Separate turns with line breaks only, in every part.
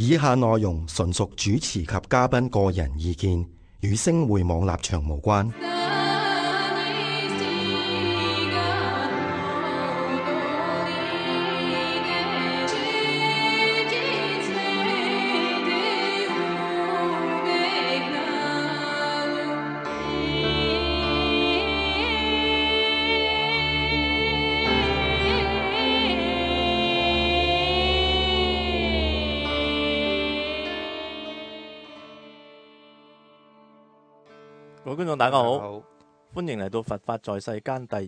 以下內容純屬主持及嘉賓個人意見，與星匯網立場無關。
各位觀眾大家好，歡迎嚟到佛法在世間第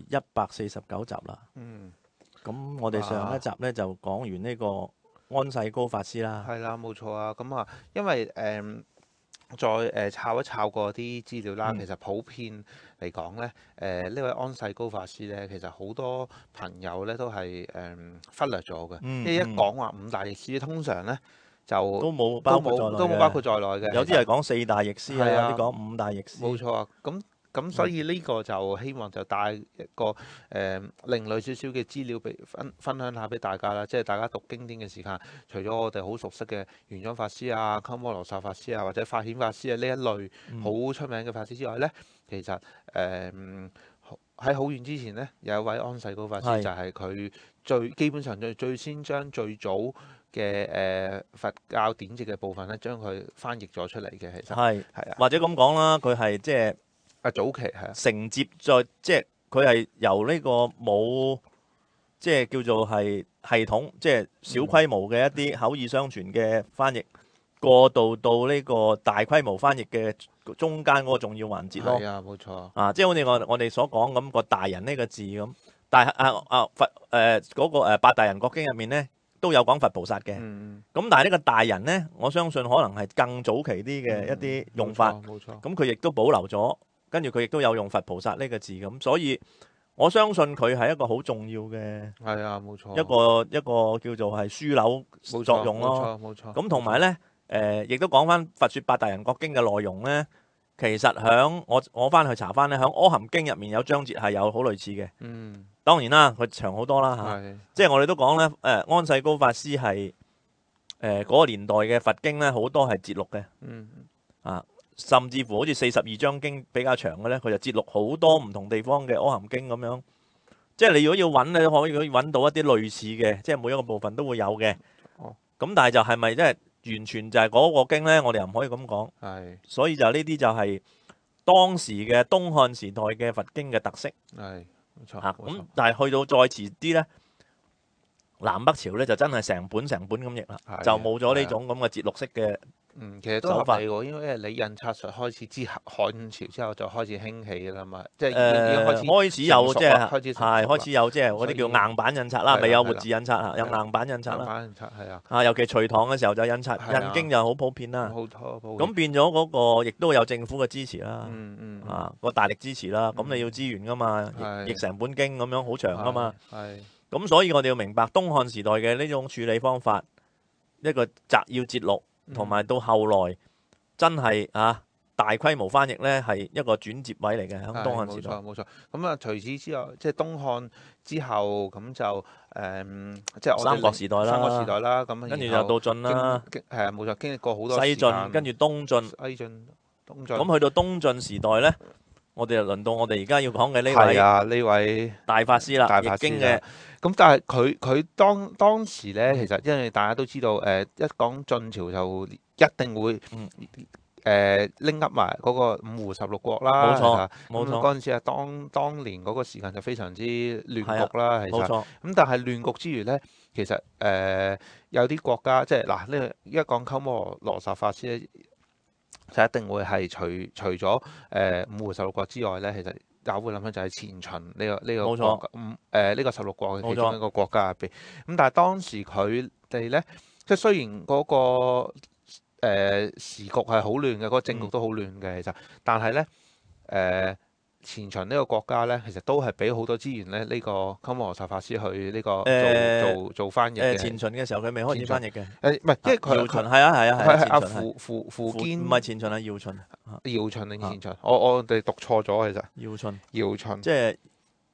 149集啦。咁我哋上一集咧就講完呢個安世高法師啦。
係啦，冇錯啊。咁啊，因為再抄一抄過啲資料啦，其實普遍嚟講咧，呢位安世高法師咧，其實好多朋友咧都係忽略咗嘅。因為一講話五大譯師，通常咧就
都冇包括在內嘅。有啲係講四大譯師啊，有啲講五大譯師。
冇錯啊。咁所以呢個就希望就帶一個另類少少嘅資料俾分享下俾大家啦。即係大家讀經典嘅時間，除咗我哋好熟悉嘅玄奘法師啊、鳩摩羅什法師啊，或者法顯法師啊呢一類好出名嘅法師之外呢，其實喺好遠之前呢，有一位安世高法師，就係佢基本上最先將最早嘅佛教典籍嘅部分咧，將佢翻譯咗出嚟嘅。其實係啊，
或者咁講啦，佢係即係
早期係
承接在即係佢係由呢個冇即係叫做係系統，即係小規模嘅一啲口耳相傳嘅翻譯，過渡到呢個大規模翻譯嘅中間嗰個重要環節咯。
係啊，冇錯
啊，即係好似我哋所講咁個大人呢個字咁，但係佛嗰個八大人覺經入面咧都有講佛菩薩嘅。咁但係呢個大人咧，我相信可能係更早期啲嘅一啲用法。
冇錯。
咁佢亦都保留咗。跟住佢亦都有用佛菩薩呢個字咁，所以我相信佢係一個好重要嘅，
係啊，冇錯，
一個叫做係樞紐作用咯。
冇錯。
咁同埋咧，亦都講翻《佛說八大人覺經》嘅內容咧，其實響我翻去查翻咧，響《阿含經》入面有章節係有好類似嘅。當然啦，佢長好多啦嚇。即係我哋都講咧，安世高法師係嗰個年代嘅佛經咧，好多係節錄嘅。甚至乎好似42章經比較長嘅咧，佢就節錄好多唔同地方嘅阿含經咁樣。即係你如果要揾咧，可以揾到一啲類似嘅，即係每一個部分都會有嘅。咁但係就係咪即係完全就係嗰個經咧？我哋又唔可以咁講。所以就呢啲就係當時嘅東漢時代嘅佛經嘅特色。
係冇錯。
咁但係去到再遲啲咧，南北朝咧就真係成本咁譯啦，就冇咗呢種咁嘅節錄式嘅。
其實都合理喎，因為你印刷術開始之後，漢朝之後就開始興起㗎啦嘛，即係已經
開始有即係開始有即係嗰啲叫硬版印刷啦，未有活字印刷啊，有硬版印刷啦。
硬版印刷係啊，
尤其隋唐嘅時候就印刷印經就好普遍啦。咁變咗嗰個亦都有政府嘅支持啦，個大力支持啦。咁你要資源㗎嘛，譯成本經咁樣好長㗎嘛。咁所以我哋要明白東漢時代嘅呢種處理方法，一個摘要節錄。同埋到後來真係大規模翻譯咧，係一個轉接位嚟嘅喺東漢時代。
冇錯。咁啊，除此之外，即係東漢之後咁就即係
三國時代啦。
咁
跟住就到晉啦。
係冇錯，經歷過好多
西晉，跟住東晉。
東晉。
咁去到東晉時代咧，我哋就輪到我哋而家要講嘅呢位大法師啦，譯經嘅。
咁但係佢當時咧，其實因為大家都知道，一講晉朝就一定會拎噏埋嗰個五胡十六國啦。冇錯。嗰陣時當年嗰個時間就非常之亂局啦。其實。冇錯。咁但係亂局之餘咧，其實有啲國家即係嗱呢個一講鳩摩羅什法師咧，就一定會係除咗五胡十六國之外咧，其實。大家會諗翻就係前秦呢個國呢個16國嘅其中一個國家入邊。咁但係當時佢哋咧，即係雖然嗰個時局係好亂嘅，嗰個政局都好亂嘅，其實，但係咧前秦呢個國家咧，其實都係俾好多資源咧，呢個鳩摩羅什法師去呢個做翻譯嘅。
前秦嘅時候佢未開始翻譯嘅。
唔係，因為佢
姚秦係啊。
苻堅
唔係前秦係姚秦。
姚秦定前秦？我哋讀錯咗其實。
姚秦。
姚秦。
即係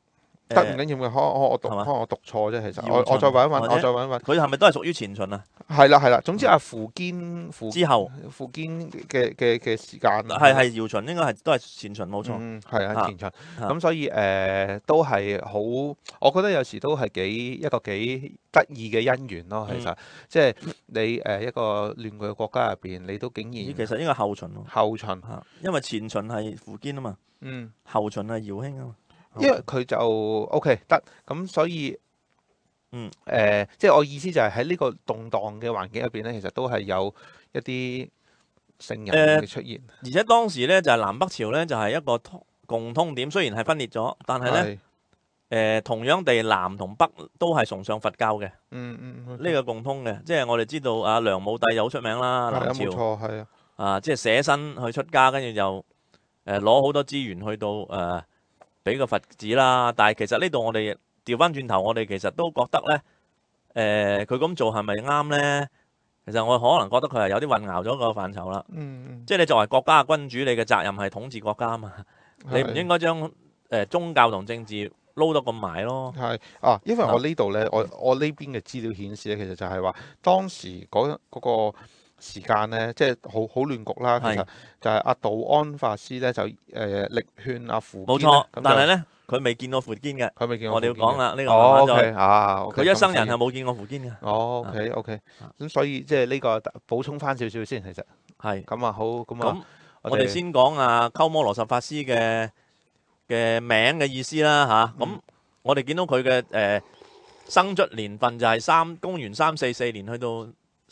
得唔緊要嘅，可能我讀錯啫。其實我再揾一揾，我再揾一揾。
佢係咪都係屬於前秦啊？
係啦。總之苻堅
之後
苻堅嘅時間
係堯秦，應該都係前秦冇錯。
係啊，前秦。咁所以都係好，我覺得有時都係一個幾得意嘅姻緣咯。其實即係你一個亂嘅國家入邊，你都竟然
其實應該後秦喎。
後秦，
因為前秦係苻堅啊嘛。後秦係堯興啊嘛。
因為佢就 OK 得咁，所以即係我意思就係喺呢個動盪嘅環境入邊咧，其實都係有一啲聖人嘅出現。
而且當時咧就係南北朝咧就係一個共通點，雖然係分裂咗，但係咧同樣地南同北都係崇尚佛教嘅。呢個共通嘅，即係我哋知道啊，梁武帝又好出名啦，南朝。
冇錯，係
啊，即係捨身去出家，跟住就攞好多資源去到俾個佛寺啦。但係其實呢度我哋調翻轉頭，我哋其實都覺得咧，佢咁做係咪啱咧？其實我可能覺得佢係有啲混淆咗個範疇啦。即係你作為國家嘅君主，你嘅責任係統治國家啊嘛。你唔應該將宗教同政治撈得咁埋咯。
係啊，因為我呢度咧，我呢邊嘅資料顯示咧，其實就係話當時嗰個時間咧，即係好亂局啦。其實就係阿道安法師咧，就力勸阿苻堅。
冇錯，但係咧佢未見過苻堅嘅。
佢未見過。
我哋要講啦，呢個佢一生人係冇見過苻堅嘅。
OK。咁所以即係呢個補充翻少少先，其實
係
咁啊，好咁啊。
我哋先講鳩摩羅什法師嘅名嘅意思啦嚇。咁我哋見到佢嘅生卒年份就係公元344年去到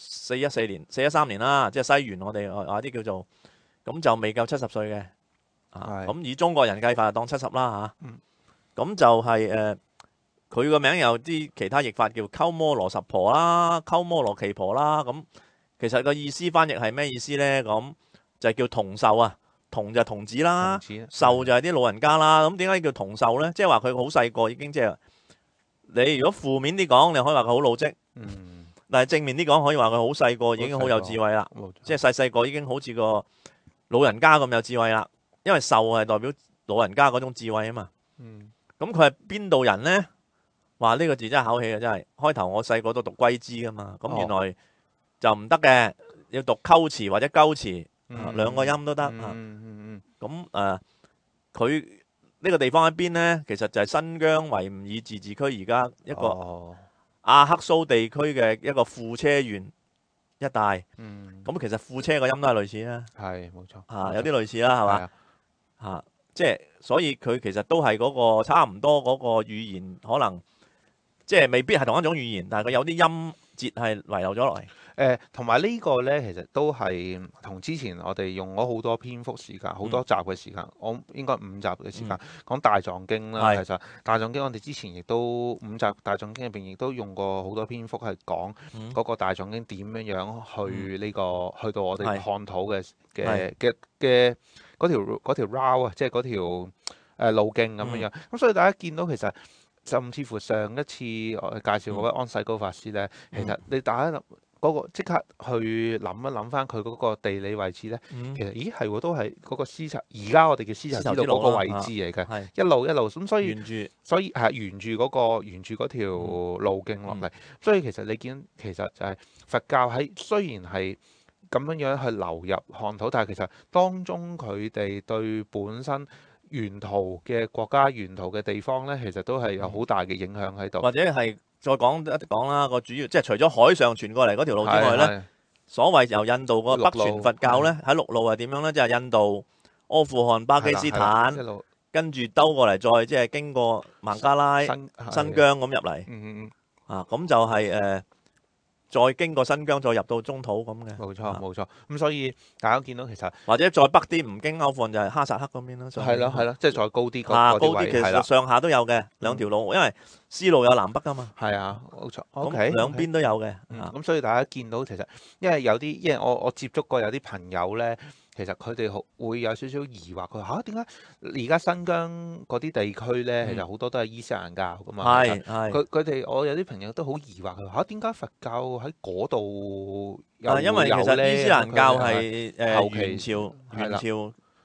414年、413年啦，即係西元我哋話啲叫做，咁就未夠70歲嘅。咁以中國人計法就當70啦嚇。咁就係佢個名有啲其他譯法叫鳩摩羅什婆啦、鳩摩羅奇婆啦。咁其實個意思翻譯係咩意思咧？咁就係叫童壽啊，童就係童子啦，壽就係啲老人家啦。咁點解叫童壽咧？即係話佢好細個已經即係，你如果負面啲講，你可以話佢好老積。但係正面啲講，可以話佢好細個已經好有智慧啦。即係細個已經好似個老人家咁有智慧啦。因為壽係代表老人家嗰種智慧啊嘛。咁佢係邊度人咧？話呢個字真係考起嘅，真係。開頭我細個都讀龜茲噶嘛，咁原來就唔得嘅，要讀龜茲或者鳩茲，兩個音都得。咁佢呢個地方喺邊咧？其實就係新疆維吾爾自治區而家一個阿克蘇地區嘅一個庫車縣一帶。咁其實庫車個音都係類似啦。
係冇錯。
有啲類似啦，係嘛？即係所以佢其實都係嗰個差唔多嗰個語言，可能即係未必係同一種語言，但係佢有啲音節係遺留咗落嚟。
同埋呢個咧，其實都係同之前我哋用咗好多篇幅時間、好多集嘅時間，我應該5集嘅時間講大藏經啦。其實大藏經我哋之前亦都5集大藏經入邊亦都用過好多篇幅係講嗰個大藏經點樣樣去呢個去到我哋漢土嘅嗰條 route 啊，即係嗰條路徑咁樣樣。咁所以大家見到其實甚至乎上一次我介紹嗰位安世高法師咧，其實你大家嗰個即刻去諗一諗翻佢嗰個地理位置咧，其實咦係喎，都係嗰個絲綢，而家我哋嘅絲綢之路嗰個位置嚟嘅，一路咁，所以係沿住嗰條路徑落嚟。所以其實你見其實就係佛教喺雖然係咁樣樣去流入漢土，但係其實當中佢哋對本身沿途嘅國家、沿途嘅地方咧，其實都係有好大嘅影響喺度。
或者係再講一講啦，個主要即係除咗海上傳過嚟嗰條路之外咧，所謂由印度個北傳佛教咧，喺陸路係點樣咧？即係印度、阿富汗、巴基斯坦，跟住兜過嚟，再即係經過孟加拉、新疆咁入嚟。咁就係再經過新疆，再入到中土咁嘅。
冇錯。咁所以大家見到其實
或者再北啲唔經阿富汗就係哈薩克嗰邊啦。
係咯，即係再高啲
高啲，其實上下都有嘅兩條路，因為絲路有南北噶嘛。
係啊，冇錯。
咁兩邊都有嘅。
咁所以大家見到其實，因為我接觸過有啲朋友咧，其實佢哋會有少少疑惑，佢話點解而家新疆嗰啲地區咧，其實好多都係伊斯蘭教噶嘛。佢哋我有啲朋友都好疑惑，佢話點解佛教喺嗰度有？
因為其實伊斯蘭教係元朝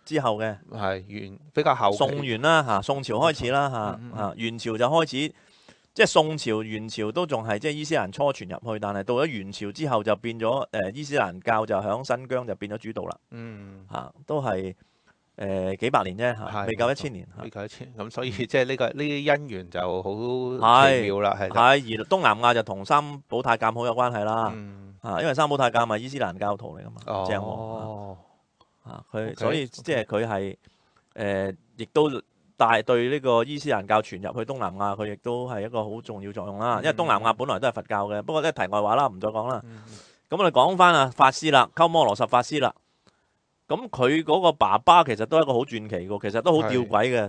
之後嘅，
係比較後期
宋元啦嚇，宋朝開始啦嚇，元朝就開始，即係宋朝、元朝都仲係即係伊斯蘭初傳入去，但係到咗元朝之後就變咗伊斯蘭教就響新疆就變咗主導啦。都係幾百年啫嚇，未夠1000年。
未夠1000，咁所以即係呢啲姻緣就好奇妙啦，係。
而東南亞就同三寶太監好有關係啦。因為三寶太監係伊斯蘭教徒嚟噶嘛，鄭和。佢所以即係佢係亦都對呢個伊斯蘭教傳入去東南亞，佢亦都係一個好重要作用啦。因為東南亞本來都係佛教嘅，不過咧題外話啦，唔再講啦。咁我哋講翻啊法師啦，鳩摩羅什法師啦。咁佢嗰個爸爸其實都係一個好傳奇嘅，其實都好吊詭嘅。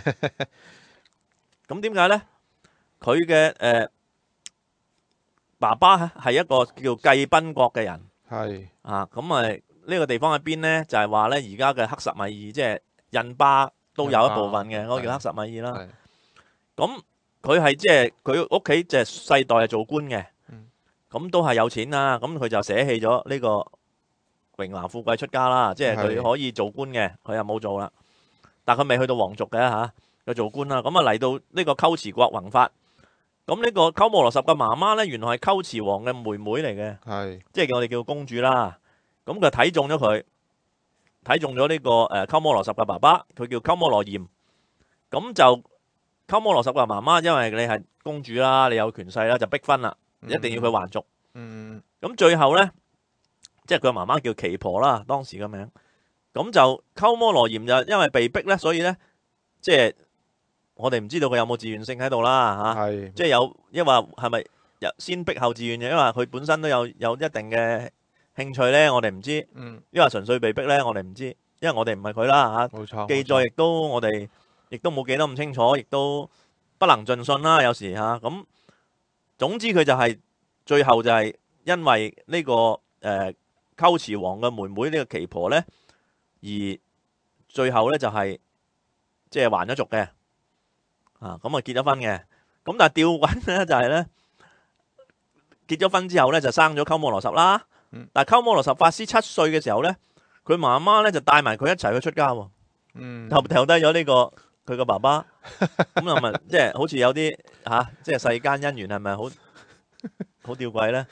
咁點解咧？佢嘅爸爸係一個叫繼賓國嘅人。咁呢個地方喺邊咧？就係話咧，而家嘅克什米爾，即係印巴都有一部分嘅，嗰個叫克什米爾啦。咁佢係即係佢屋企就係世代係做官嘅，咁都係有錢啦。咁佢就捨棄咗呢個榮華富貴出家啦，即係佢可以做官嘅，佢又冇做啦。但佢未去到皇族嘅嚇，佢做官啦。咁啊嚟到呢個龜茲國弘法。咁呢個鳩摩羅什嘅媽媽咧，原來係龜茲王嘅妹妹嚟嘅，即係我哋叫公主啦。咁佢睇中咗佢，睇中咗呢個鳩摩羅什嘅爸爸，佢叫鳩摩羅炎。咁就鳩摩羅什嘅媽媽，因為你係公主啦，你有權勢啦，就逼婚啦，一定要佢還俗。咁最後咧，即係佢媽媽叫奇婆啦，當時嘅名。咁就鳩摩羅炎就因為被逼咧，所以咧即係。我哋唔知道佢有冇自願性喺度啦嚇，即係有，因為係咪先逼後自願嘅？因為佢本身都有一定嘅興趣咧，我哋唔知。因為純粹被逼咧，我哋唔知，因為我哋唔係佢啦嚇。冇錯。記載亦都我哋亦都冇記得咁清楚，亦都不能盡信啦。有時嚇咁，總之佢就係最後就係因為呢個龜茲王嘅妹妹呢個奇婆咧，而最後咧就係即係還咗俗嘅。咁啊結咗婚嘅，咁但係吊詭咧就係咧結咗婚之後咧就生咗鳩摩羅什啦。但係鳩摩羅什法師7歲嘅時候咧，佢媽媽咧就帶埋佢一齊去出家喎。就掉低咗呢個佢個爸爸。咁係咪即係好似有啲即係世間姻緣係咪好吊詭咧？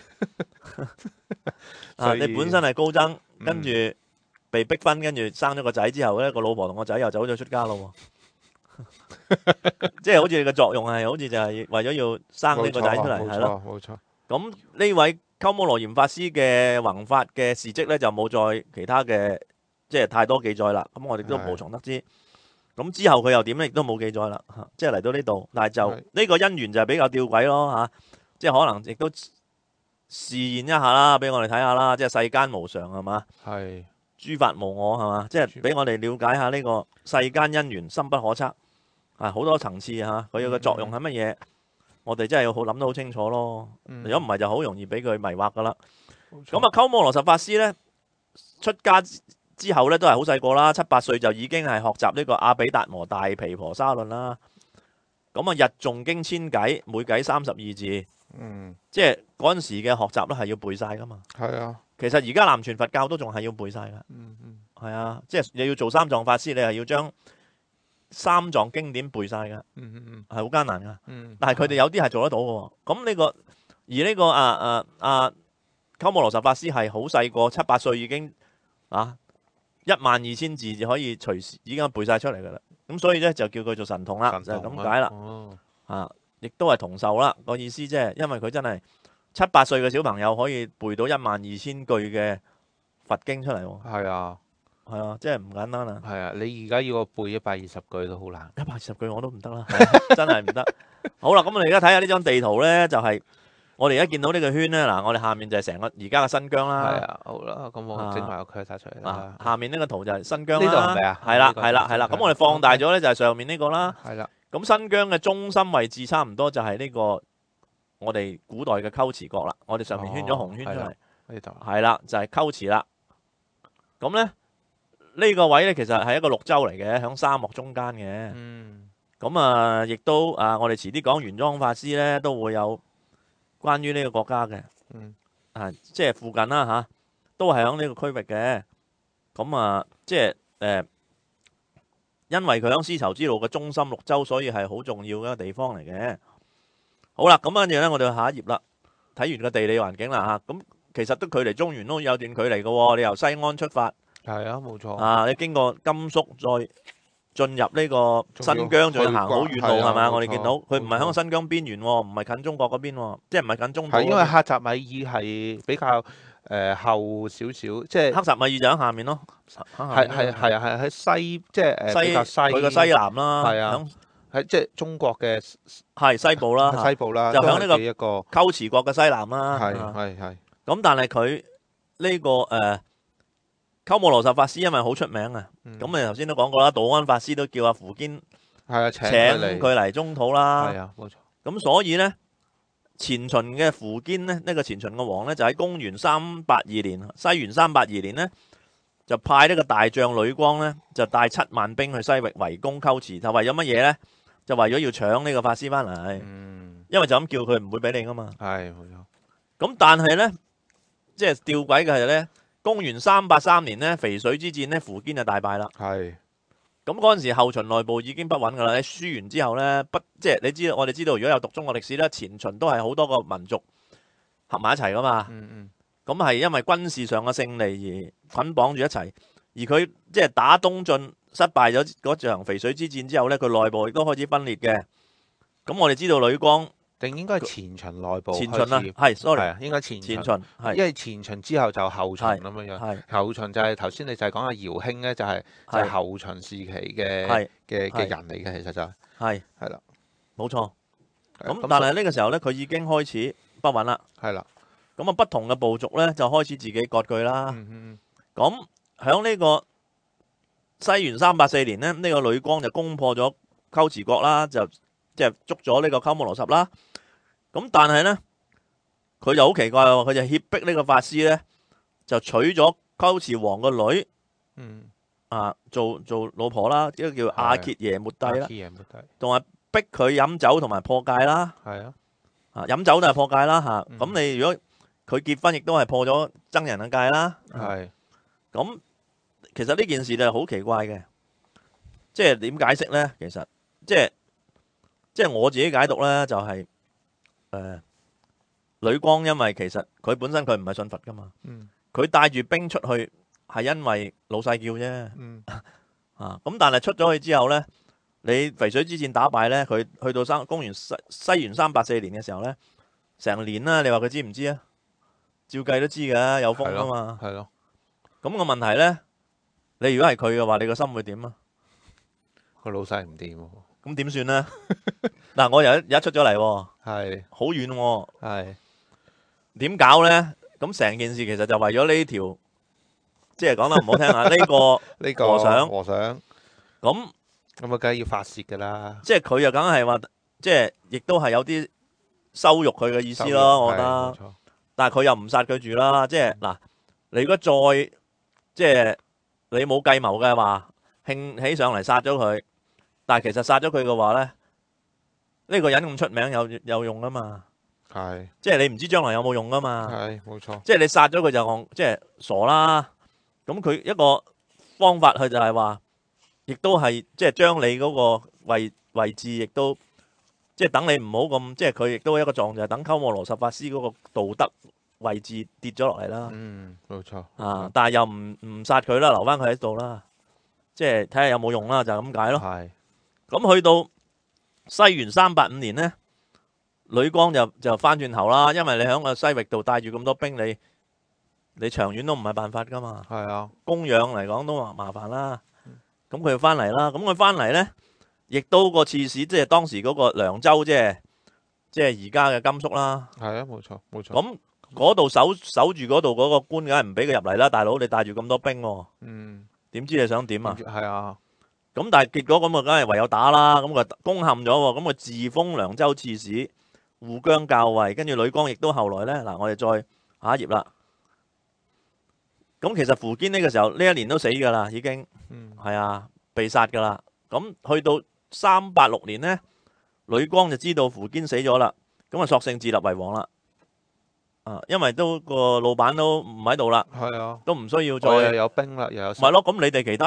你本身係高僧，跟住被逼婚，跟住生咗個仔之後咧，個老婆同個仔又走咗出家咯。即係好似你嘅作用係，好似就係為咗要生呢個仔出嚟，係咯。冇錯。咁呢位鳩摩羅炎法師嘅弘法嘅事蹟咧，就冇再其他嘅即係太多記載啦。咁我哋都無從得知。咁之後佢又點咧，亦都冇記載啦。即係嚟到呢度，但係就呢個姻緣就係比較吊詭咯嚇。即係可能亦都示現一下啦，俾我哋睇下啦。即係世間無常係嘛？係。諸法無我係嘛？即係俾我哋了解下呢個世間姻緣深不可測。好多層次嚇，佢嘅作用係乜嘢？我哋真係要好諗得好清楚咯。如果唔係，就好容易俾佢迷惑噶啦。咁啊，鳩摩羅什法師咧出家之後咧，都係好細個啦，7、8歲就已經係學習呢個阿毗達摩大毗婆沙論啦。咁啊，日誦經千偈，每偈32字。即係嗰陣時嘅學習咧，係要背晒噶嘛。係啊。其實而家南傳佛教都仲係要背晒噶。係啊，即係你要做三藏法師，你係要將三藏經典背晒噶，係好艱難噶。但係佢哋有啲係做得到嘅。咁呢個而呢個鳩摩羅什法師係好細個，7、8歲已經12000字就可以隨時已經背晒出嚟噶啦。咁所以咧就叫佢做神童啦，就係咁解啦。亦都係童壽啦，個意思即係因為佢真係7、8歲嘅小朋友可以背到12000句嘅佛經出嚟。係啊。係啊，即係唔簡單啊！
係啊，你而家要我背120句都好難
，120句我都唔得啦，真係唔得。好啦，咁我哋而家睇下呢張地圖咧，就係我哋而家見到呢個圈咧。嗱，我哋下面就係成個而家嘅新疆啦。係啊，好啦，咁我整埋個 cursor 出嚟啦。下面呢個圖就係新疆啦。呢度係咪啊？係啦，係啦，係啦。咁我哋放大咗咧，就係上面呢個啦。係啦。咁新疆嘅中心位置差唔多就係呢個我哋古代嘅龜茲國啦。我哋上面圈咗紅圈出嚟。呢度係啦，就係龜茲啦。咁咧。呢個位咧，其實係一個綠洲嚟嘅，喺沙漠中間嘅。咁啊，亦都我哋遲啲講玄奘法師咧，都會有關於呢個國家嘅。即係附近啦嚇，都係喺呢個區域嘅。咁啊，即係因為佢喺絲綢之路嘅中心綠洲，所以係好重要嘅一個地方嚟嘅。好啦，咁跟住咧，我哋下一頁啦，睇完個地理環境啦嚇，咁其實都距離中原都有段距離嘅喎。你由西安出發，
係啊，冇錯。
啊，你經過甘肅再進入呢個新疆，仲要行好遠路係咪？我哋見到佢唔係喺個新疆邊緣喎，唔係近中國嗰邊喎，即係唔係近中國。
係因為克什米爾係比較後少少，即係
克什米爾就喺下面咯。
係喺西，即係比較西。
佢個西南啦。
係啊，喺即係中國嘅
係西部啦。
西部啦，
就喺呢個
一個
龜茲國嘅西南啦。
係。
咁但係佢呢個鳩摩羅什法師因為好出名啊，咁你頭先都講過啦，道安法師都叫阿苻堅請佢嚟中土啦。
係啊，冇錯。
咁所以咧，前秦嘅苻堅咧，呢個前秦嘅王咧，就喺公元382年，西元382年咧，就派呢個大將呂光咧，就帶7萬兵去西域圍攻龜茲，就為咗乜嘢咧？就為咗要搶呢個法師翻嚟。因為就咁叫佢唔會俾你噶嘛。
係冇錯。
咁但係咧，即係吊詭嘅係咧，公元383年咧，淝水之戰咧，苻堅就大敗啦。
係。
咁嗰陣時後秦內部已經不穩噶啦，你輸完之後咧，即係你知道，我哋知道如果有讀中國歷史咧，前秦都係好多個民族合埋一齊噶嘛。咁係因為軍事上嘅勝利而捆綁住一齊，而佢即係打東晉失敗咗嗰場淝水之戰之後咧，佢內部亦都開始分裂嘅。咁我哋知道呂光。
定應該係前秦內部。
前秦啊，係 sorry，
應該前秦
係，
因為前秦之後就後秦咁樣樣。後秦就係頭先你就係講阿姚興咧，就係後秦時期嘅人嚟嘅，其實就係啦，
冇錯。咁但係呢個時候咧，佢已經開始不穩啦。
係啦。
咁啊，不同嘅部族咧就開始自己割據啦。咁喺呢個西元384年咧，呢個呂光就攻破咗龜茲國啦，就即係捉咗呢個鳩摩羅什啦。咁但係咧，佢就好奇怪喎，佢就脅迫呢個法師咧，就娶咗龜茲王個女，做老婆啦，呢個叫阿羯耶末帝啦，同埋逼佢飲酒同埋破戒啦。係啊，飲酒就係破戒啦嚇。咁你如果佢結婚，亦都係破咗僧人嘅戒啦。係。咁其實呢件事就係好奇怪嘅，即係點解釋咧？其實即係我自己解讀咧，就係呂光，因為其實佢本身佢唔係信佛噶嘛，佢帶住兵出去係因為老細叫啫。咁但係出咗去之後咧，你淝水之戰打敗咧，佢去到公元西元384年嘅時候咧，成年啦，你話佢知唔知啊？照計都知㗎，有風啊嘛。係咯。咁個問題咧，你如果係佢嘅話，你個心會點啊？
個老細唔掂喎。
咁點算咧？嗱，我而家出咗嚟喎，
係
好遠喎，
係
點搞咧？咁成件事其實就為咗呢條，即係講得唔好聽下，呢個和尚，咁啊，
梗係要發泄㗎啦。即
係佢又梗係話，即係亦都係有啲羞辱佢嘅意思咯，我覺得。但係佢又唔殺佢住啦，即係嗱，你如果再即係你冇計謀嘅話，興起上嚟殺咗佢。但係其實殺咗佢嘅話咧，呢個人咁出名有用噶嘛？係，即係你唔知將來有冇用噶嘛？
係，冇錯。即
係你殺咗佢就即係傻啦。咁佢一個方法佢就係話，亦都係即係將你嗰個位置，亦都即係等你唔好咁，即係佢亦都一個狀就係等鳩摩羅什法師嗰個道德位置跌咗落嚟啦。
冇錯。
但係又唔殺佢啦，留翻佢喺度啦，即係睇下有冇用啦，就係咁解咯。係。咁去到西元385年咧，呂光就翻轉頭啦，因為你喺個西域度帶住咁多兵，你長遠都唔係辦法噶嘛。係啊，供養嚟講都麻煩啦。咁佢就翻嚟啦。咁佢翻嚟咧，亦都個刺史即係當時嗰個涼州，即係而家嘅甘肅啦。係啊，冇錯冇錯。咁嗰度守住嗰度嗰個官，梗係唔俾佢入嚟啦。大佬，你帶住咁多兵，點知你想點啊？係啊。咁但係結果咁啊，梗係唯有打啦。咁佢攻陷咗，咁佢自封涼州刺史、護疆校尉，跟住呂光亦都後來咧。嗱，我哋再下一頁啦。咁其實苻堅呢個時候呢一年都死噶啦，已經係啊，被殺噶啦。咁去到386年咧，呂光就知道苻堅死咗啦，咁啊索性自立為王啦。因為都個老闆都唔喺度啦，係啊，都唔需要再
又有兵啦，又有
咪咯。咁你哋其他人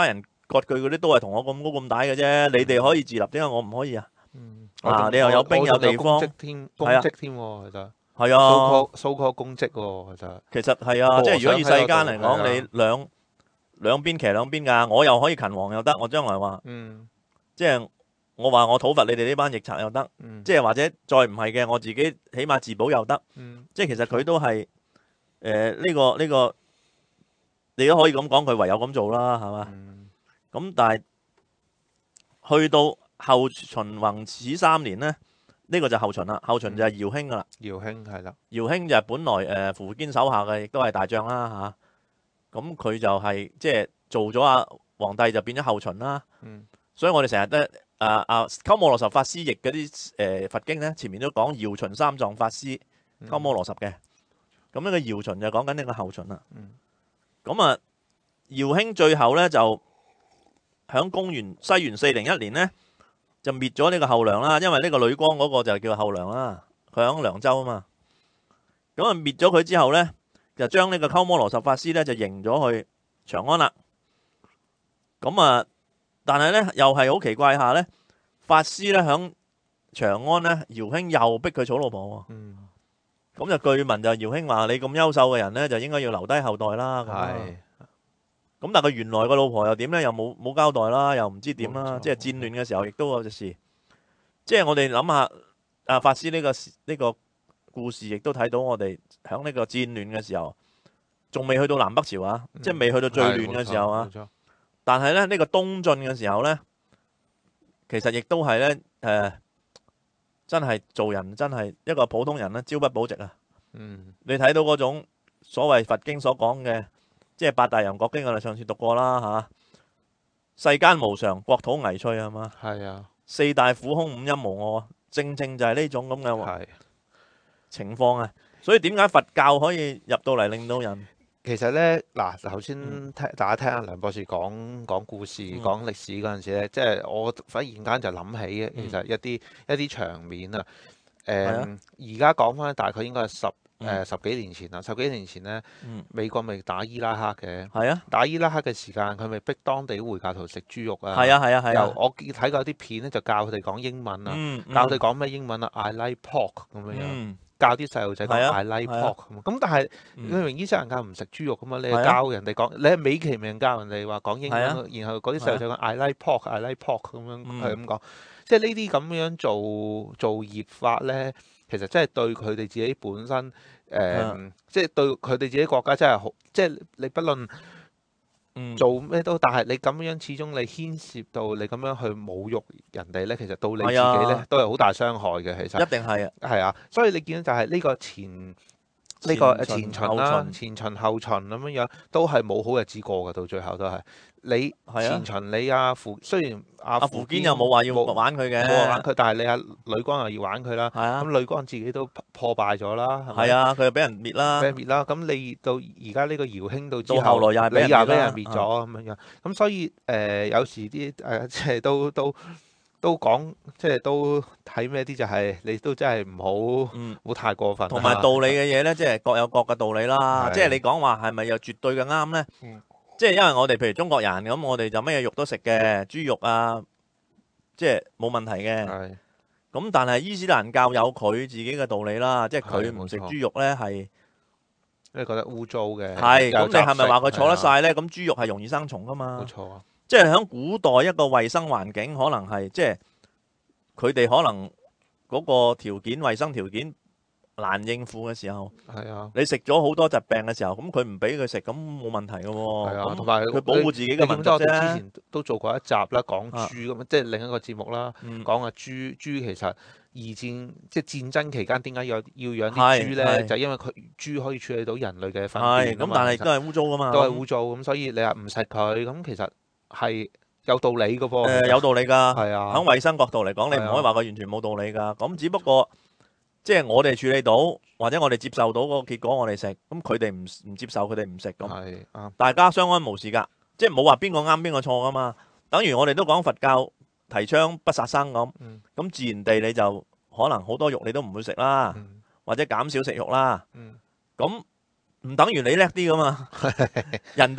割據嗰啲都係同我咁高咁大嘅啫。你哋可以自立，點解我唔可以啊？你又有兵有地方，
公職添喎，其實
係啊
，so call 公職喎，
其實係啊，即係如果以世間嚟講，你兩邊騎兩邊㗎，我又可以勤王又得，我將來話，即係我話我討伐你哋呢班逆賊又得，即係或者再唔係嘅，我自己起碼自保又得，即係其實佢都係呢個，你都可以咁講，佢唯有咁做啦，係嘛？咁但係去到後秦弘始3年咧，呢個就後秦啦，後秦就係姚興㗎啦。
姚興係啦，
姚興就係本來苻堅手下嘅，亦都係大將啦嚇。咁佢就係即係做咗皇帝就變咗後秦啦。所以我哋成日都鳩摩羅什法師譯嗰啲佛經咧，前面都講姚秦三藏法師鳩摩羅什嘅。咁呢個姚秦就講緊呢個後秦啦。咁姚興最後咧就響公元西元401年咧就滅咗呢個後梁啦，因為呢個呂光嗰個就叫後梁啦，佢響涼州啊嘛。咁滅咗佢之後咧，就將呢個鳩摩羅什法師咧就迎咗去長安啦。咁但係咧又係好奇怪下咧，法師咧響長安咧，姚興又逼佢娶老婆喎。咁就據聞就姚興話：你咁優秀嘅人咧，就應該要留低後代啦。咁但係佢原來個老婆又點咧？又冇交代啦，又唔知點啦。即係戰亂嘅時候，亦都有隻事。即係我哋諗下，法師呢個故事，亦都睇到我哋響呢個戰亂嘅時候，仲未去到南北朝啊，即係未去到最亂嘅時候啊。但係咧呢個東晉嘅時候咧，其實亦都係咧真係做人真係一個普通人咧，朝不保夕啊。你睇到嗰種所謂佛經所講嘅。即係八大洋國經，我哋上次讀過啦嚇。世間無常，國土危脆係嘛？係啊。四大苦空，五陰無我，正就係呢種咁嘅情況啊。所以點解佛教可以入到嚟令到人？
其實咧嗱，頭先大家聽阿梁博士講故事、講歷史嗰陣時咧，即係我忽然間就諗起嘅，其實一啲場面啊。而家講翻大概應該係十幾年前啦，10幾年前咧，美國咪打伊拉克嘅，打伊拉克嘅時間，佢咪逼當地回教徒食豬肉啊，又我睇過啲片咧，就教佢哋講英文啊，教佢哋講咩英文啊，I like pork 咁樣，教啲細路仔講 I like pork 咁，但係你明伊斯蘭教唔食豬肉噶嘛，你係教人哋講，你係美其名教人哋話講英文，然後嗰啲細路仔講 I like pork，I like pork 咁樣係咁講，即係呢啲咁樣做業法咧。其實真係對佢哋自己本身，即係對佢哋自己國家真係好，即係你不論做咩都，但係你咁樣始終你牽涉到你咁樣去侮辱人哋咧，其實到你自己咧都係好大傷害嘅。其實一定係係啊，所以你見到就係呢個前秦啦、前秦後秦咁樣樣，都係冇好日子過嘅，到最後都係。你前秦你雖然苻堅又冇話要玩佢嘅，冇話玩佢，但係你呂光又要玩佢啦。咁呂光自己都破敗咗啦，係啊，佢又俾人滅啦，咁你到而家呢個姚興到之後，後來又俾人滅咗咁樣樣。咁所以有時啲即係都講，即係都睇咩啲就係你都真係唔好太過分。同埋道理嘅嘢咧，即係各有各嘅道理啦。即係你講話係咪有絕對嘅啱咧？即係因為我哋譬如中國人咁，我哋就乜嘢肉都食嘅，豬肉啊，即係冇問題嘅。咁但係伊斯蘭教有佢自己嘅道理啦，即係佢唔食豬肉咧係，你覺得污糟嘅。咁你係咪話佢錯得晒咧？咁豬肉係容易生蟲噶嘛？冇錯啊。即係喺古代一個衞生環境，可能係即係佢哋可能嗰個條件衞生條件難應付嘅時候，你食咗好多疾病嘅時候，咁佢唔俾佢食，咁冇問題嘅喎。同埋佢保護自己嘅民族啫。之前都做過一集啦，講豬咁，即係另一個節目啦，講啊豬其實二戰即係戰爭期間點解要養啲豬咧？就因為佢豬可以處理到人類嘅糞便。咁但係都係污糟㗎嘛。都係污糟咁，所以你話唔食佢，咁其實係有道理嘅噃。有道理㗎。係啊。喺衞生角度嚟講，你唔可以話佢完全冇道理㗎。咁只不過即係我哋處理到，或者我哋接受到嗰個結果，我哋食。咁佢哋唔接受，佢哋唔食咁。大家相安無事㗎。即係冇話邊個啱邊個錯㗎嘛。等於我哋都講佛教提倡不殺生咁。咁自然地你就可能好多肉你都唔會食啦，或者減少食肉啦。咁唔等於你叻啲㗎嘛。人哋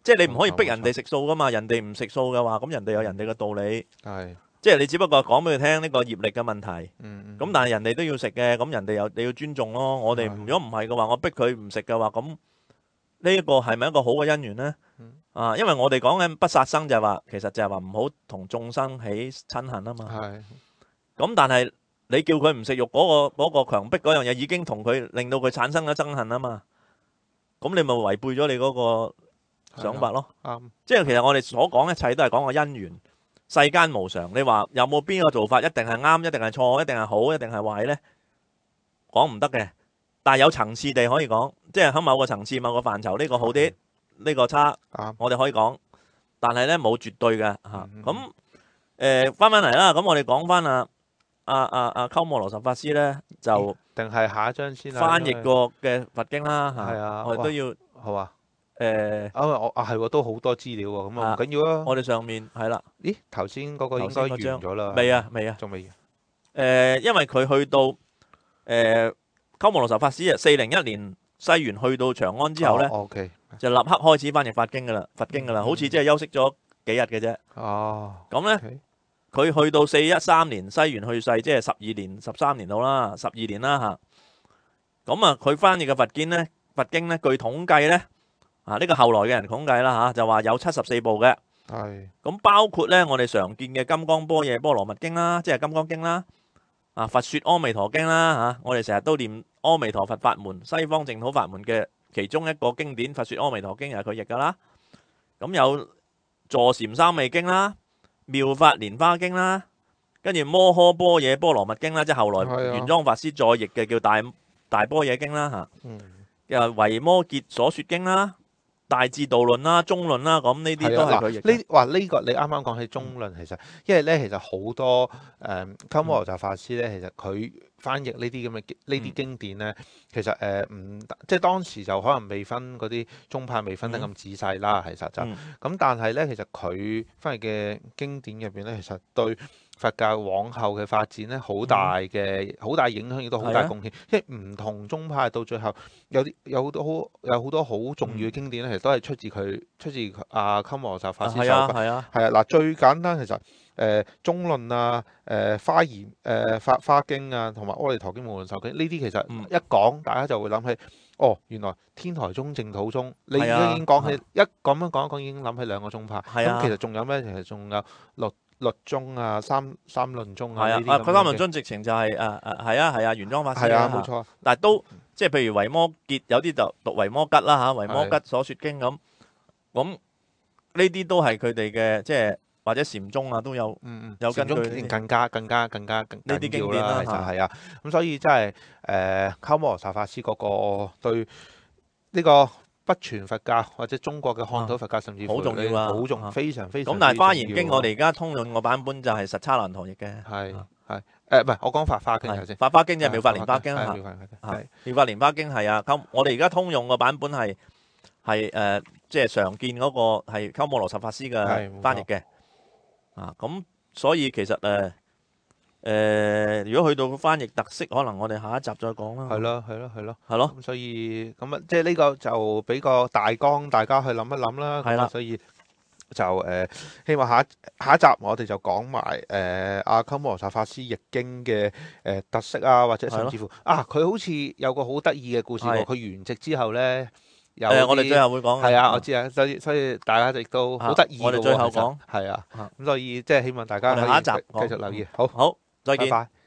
即係你唔可以逼人哋食素噶嘛，人哋唔食素嘅話，咁人哋有人哋嘅道理。即係你只不過講俾佢聽呢個業力嘅問題。咁但係人哋都要食嘅，咁人哋你要尊重咯。我哋如果唔係嘅話，我逼佢唔食嘅話，咁呢一個係咪一個好嘅因緣呢？因為我哋講緊不殺生就係話，其實就係話唔好同眾生起親恨啊嘛。咁但係你叫佢唔食肉嗰個強迫嗰樣嘢，已經同佢令到佢產生咗憎恨啊嘛。咁你咪違背咗你嗰個想法咯。即係其實我哋所講一切都係講個因緣。世間無常，你話有冇邊個做法一定係啱，一定係錯，一定係好，一定係壞呢？講唔得嘅。但係有層次地可以講，即係喺某個層次、某個範疇，呢個好啲，呢個差，我哋可以講。但係呢，冇絕對嘅嚇。咁翻嚟啦，咁我哋講翻鳩摩羅什法師呢，就
定係下一章先
翻譯過嘅佛經啦嚇。我哋都要
好啊。係都好多資料喎，咁啊唔緊要啊。
我哋上面係啦。
咦，頭先嗰個應該完咗啦。
未啊，
仲未。
因為佢去到鳩摩羅什法師401年西元去到長安之後咧，就立刻開始翻譯佛經噶啦，好似即係休息咗幾日嘅啫。咁咧，佢去到413年西元去世，即係13年到啦，12年啦嚇。咁佢翻譯嘅佛經咧，據統計咧。呢個後來嘅人統計啦就話有74部嘅。咁包括咧我哋常見嘅《金剛般若波羅蜜經》啦，即係《金剛經》啦。佛說阿彌陀經啦我哋成日都念阿彌陀佛法門、西方淨土法門嘅其中一個經典《佛說阿彌陀經》又係佢譯噶啦。咁有《坐禪三昧經》啦，《妙法蓮華經》啦，跟住《摩訶般若波羅蜜經》啦，即係後來玄奘法師再譯嘅叫大般若經啦又維摩詰所說經啦。大智度論啦、中論啦，咁呢啲都係佢譯。
呢個你啱啱講起中論，其實因為咧，其實好多鳩摩羅什法師咧，其實佢翻譯呢啲咁嘅呢啲經典咧，其實即係當時就可能未分嗰啲宗派未分得咁仔細啦，其實就咁。但係咧，其實佢翻譯嘅經典入邊咧，其實對佛教往後嘅發展咧，好大影響，亦都好大貢獻。因為唔同宗派到最後有好多好重要嘅經典咧，其實都係出自鳩摩羅什法師手筆。係啊。嗱，最簡單其實中論啊、花經啊，同埋阿彌陀經、無量壽經呢啲，其實一講大家就會諗起，原來天台宗、淨土宗，你已經講起一咁樣講一講，已經諗起兩個宗派。咁其實仲有咩？其實仲有律宗啊、三論宗啊呢啲。
佢三論宗直情就係玄奘法師。
冇錯。
但係都即係譬如維摩詰，有啲就讀維摩訶啦維摩訶所說經咁呢啲都係佢哋嘅，即係或者禪宗啊都有根據。
更加呢啲經典啦，其實係啊。咁所以真係鳩摩羅什法師嗰個對呢個北傳佛教或者中國嘅漢土佛教，甚至乎
好重要啊，
好重要，非常非常。
咁但係《華嚴經》我哋而家通用個版本就係實叉難陀譯嘅。
唔係我講《法華經》先，《
法華經》就係《妙法蓮華經》啦。
係《
妙法蓮華經》係啊，我哋而家通用個版本係即係常見嗰個係鳩摩羅什法師嘅翻譯嘅。咁所以其實如果去到翻譯特色，可能我哋下一集再講啦。
係咯。咁所以咁即係呢個就俾個大綱，大家去諗一諗啦。係啦，所以就希望下一集我哋就講埋阿鳩摩羅什法師譯經嘅特色啊，或者甚至乎佢好似有個好得意嘅故事喎。佢圓寂之後咧，
我哋最後會講。
係啊，我知啊，所以大家亦都好得意。
我哋最後講。
係啊，咁所以即係希望大家可以
下一集
繼續留意。好，
再見。
拜拜。